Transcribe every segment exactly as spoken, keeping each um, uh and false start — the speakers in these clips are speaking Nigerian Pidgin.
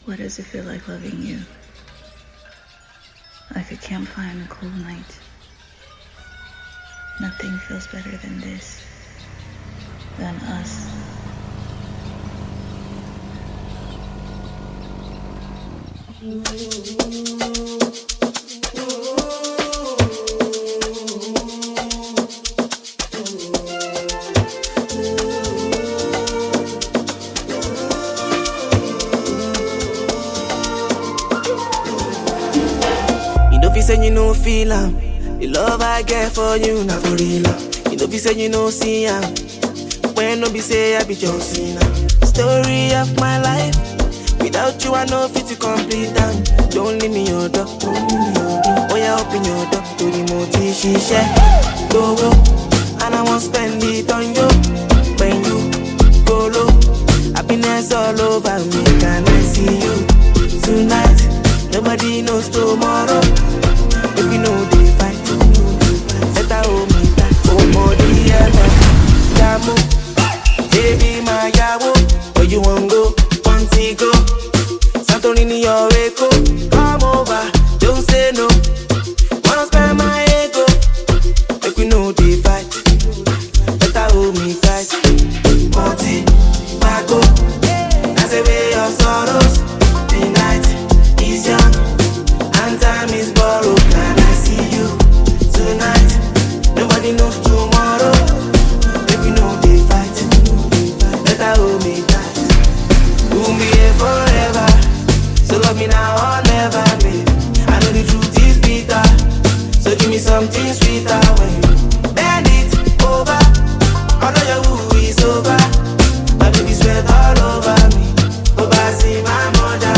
What does it feel like loving you? Like a campfire on a cold night. Nothing feels better than this, than us. If you say you no feel am, the love I get for you not for real. You know if you say you no see am, when no be say I be just seen am. Story of my life, without you I no fit to complete am. Don't leave me your door, don't leave me your door. Oh yeah, open your door to the multi she share. Go go, and I won't spend it on you. When you go low, happiness all over me. Can I see you tonight? Nobody knows tomorrow. If we know they fight, better hold me tight. Oh, more the ever, Jamo, baby, my yawo. Where you want go, want to go? Santorini, your echo. Come over, don't say no. Wanna spend my ego? If we know they fight, better hold me tight. Monty, Fago, that's the way of sorrows. The night is young, and time is borrowed. Can I see you tonight? Nobody knows tomorrow. Baby, know they fight. Better hold me tight. We'll be here forever. So love me now or never, babe. I know the truth is bitter, so give me something sweeter when you bend it over. I know your woo is over. My baby sweat all over me. Go back, see my mother.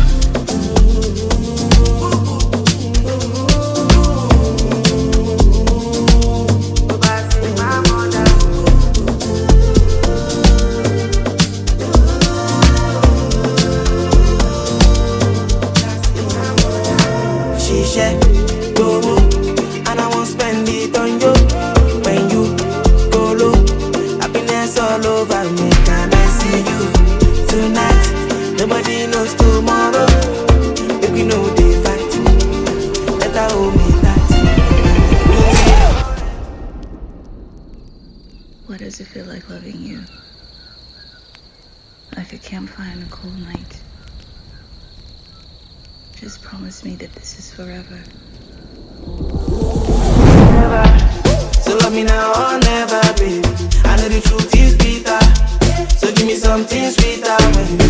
Go, and I won't spend it on you. When you go low, happiness all over me. Can I see you tonight? Nobody knows tomorrow. If we know they fight, better hold me tight. What does it feel like loving you? Like a campfire on a cold night. Just promise me that this is forever. Never. So love me now or never, baby. I know the truth is bitter, so give me something sweeter when you